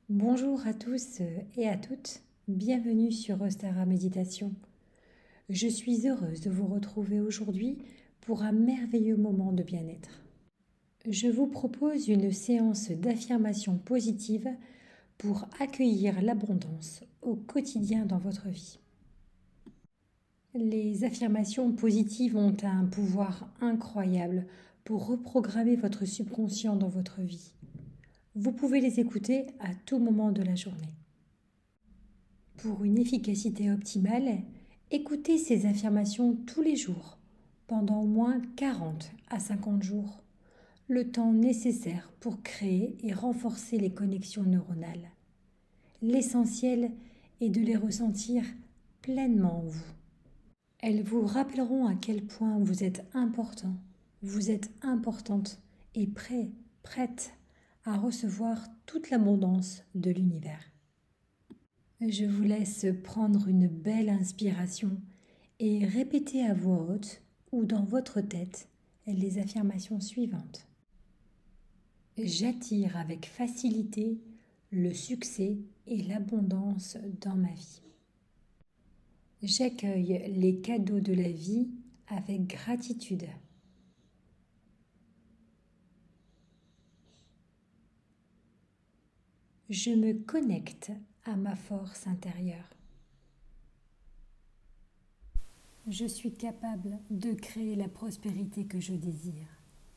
Bonjour à tous et à toutes, bienvenue sur Ostara Méditation. Je suis heureuse de vous retrouver aujourd'hui pour un merveilleux moment de bien-être. Je vous propose une séance d'affirmation positive pour accueillir l'abondance au quotidien dans votre vie. Les affirmations positives ont un pouvoir incroyable pour reprogrammer votre subconscient dans votre vie. Vous pouvez les écouter à tout moment de la journée. Pour une efficacité optimale, écoutez ces affirmations tous les jours, pendant au moins 40 à 50 jours, le temps nécessaire pour créer et renforcer les connexions neuronales. L'essentiel est de les ressentir pleinement en vous. Elles vous rappelleront à quel point vous êtes important, vous êtes importante et prête à recevoir toute l'abondance de l'univers. Je vous laisse prendre une belle inspiration et répéter à voix haute ou dans votre tête les affirmations suivantes. J'attire avec facilité le succès et l'abondance dans ma vie. J'accueille les cadeaux de la vie avec gratitude. Je me connecte à ma force intérieure. Je suis capable de créer la prospérité que je désire.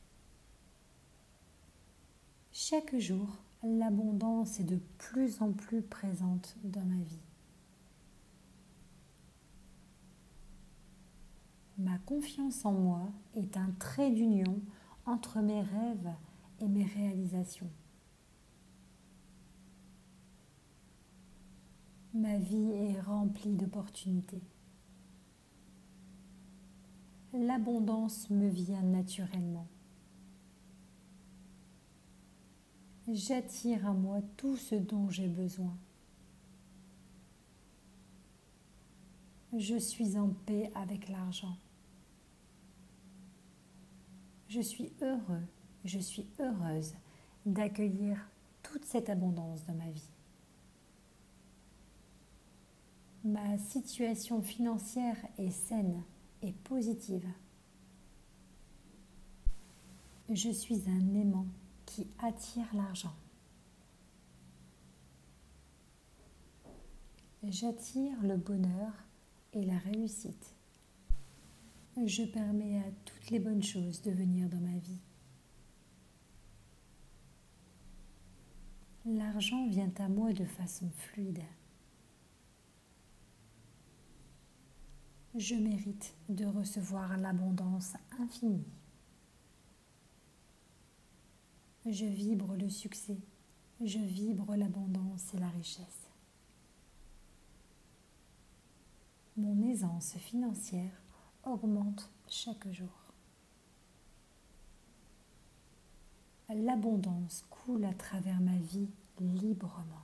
Chaque jour, l'abondance est de plus en plus présente dans ma vie. Ma confiance en moi est un trait d'union entre mes rêves et mes réalisations. Ma vie est remplie d'opportunités. L'abondance me vient naturellement. J'attire à moi tout ce dont j'ai besoin. Je suis en paix avec l'argent. Je suis heureux, je suis heureuse d'accueillir toute cette abondance dans ma vie. Ma situation financière est saine et positive. Je suis un aimant qui attire l'argent. J'attire le bonheur et la réussite. Je permets à toutes les bonnes choses de venir dans ma vie. L'argent vient à moi de façon fluide. Je mérite de recevoir l'abondance infinie. Je vibre le succès, je vibre l'abondance et la richesse. Mon aisance financière augmente chaque jour. L'abondance coule à travers ma vie librement.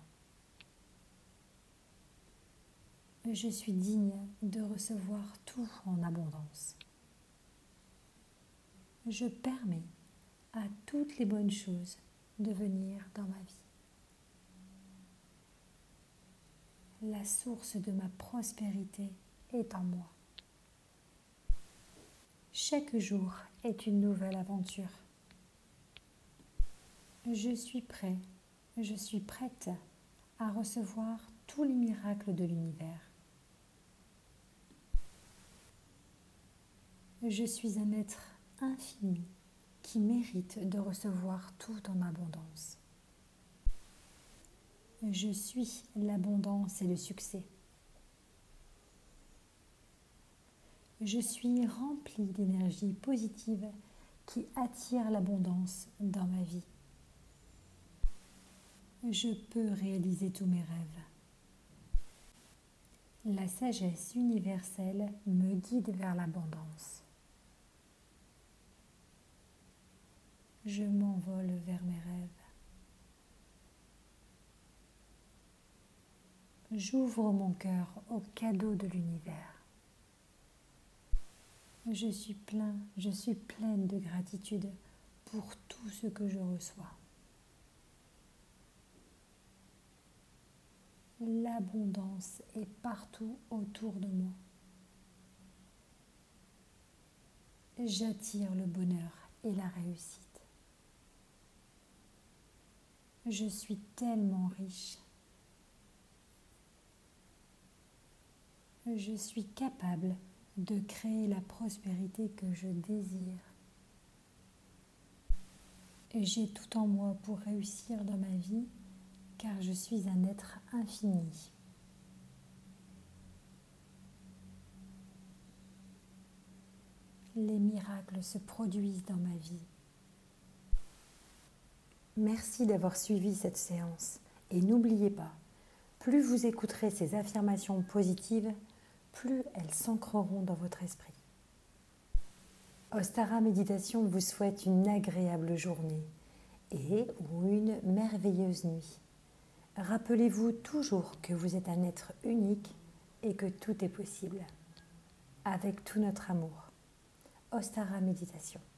Je suis digne de recevoir tout en abondance. Je permets à toutes les bonnes choses de venir dans ma vie. La source de ma prospérité est en moi. Chaque jour est une nouvelle aventure. Je suis prêt, je suis prête à recevoir tous les miracles de l'univers. Je suis un être infini qui mérite de recevoir tout en abondance. Je suis l'abondance et le succès. Je suis remplie d'énergie positive qui attire l'abondance dans ma vie. Je peux réaliser tous mes rêves. La sagesse universelle me guide vers l'abondance. Je m'envole vers mes rêves. J'ouvre mon cœur aux cadeaux de l'univers. Je suis pleine de gratitude pour tout ce que je reçois. L'abondance est partout autour de moi. J'attire le bonheur et la réussite. Je suis tellement riche. Je suis capable de créer la prospérité que je désire. J'ai tout en moi pour réussir dans ma vie, car je suis un être infini. Les miracles se produisent dans ma vie. Merci d'avoir suivi cette séance et n'oubliez pas, plus vous écouterez ces affirmations positives, plus elles s'ancreront dans votre esprit. Ostara Méditation vous souhaite une agréable journée et ou une merveilleuse nuit. Rappelez-vous toujours que vous êtes un être unique et que tout est possible. Avec tout notre amour. Ostara Méditation.